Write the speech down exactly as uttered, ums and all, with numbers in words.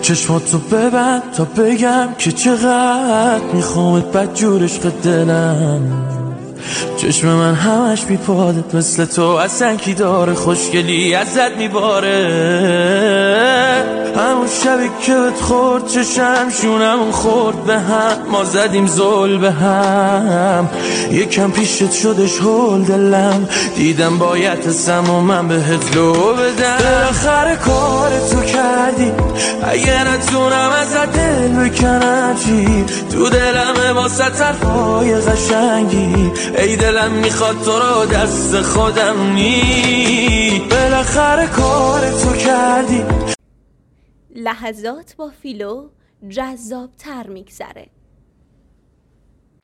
چشماتو ببند تا بگم که چقدر میخوامت بدجور عشق دلم. چشم من همش بیپادت مثل تو اصلا کی داره، خوشگلی ازت میباره. همون شبی که بهت خورد چشم شونمون خورد به هم، ما زدیم زل به هم. یکم پیشت شدش هول دلم، دیدم باید حسم و من بهت لو بدم. بالاخره کار تو کردی، اگه نتونم ازت دل بکنم چی؟ تو دلم واسه طرفای قشنگی، ای دلم میخواد تو رو دست خودم نی. بالاخره کار تو کردی. لحظات با فیلو جذاب تر میگذره.